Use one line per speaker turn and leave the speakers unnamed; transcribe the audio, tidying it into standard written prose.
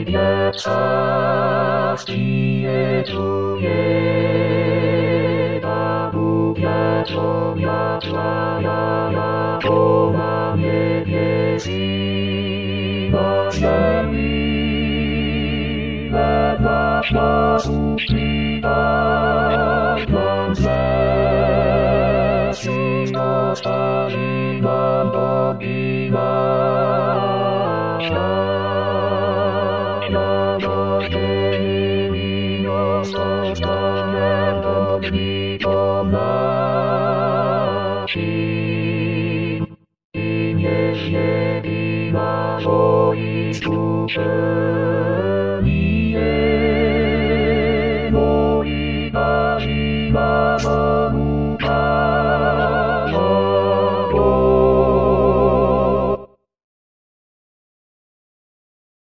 czas pije babu wiatro wiatła ja na niebie zima ziemi ledwa czasu przypadł nam z lesu dostali nam bogina I niech nie wina, o i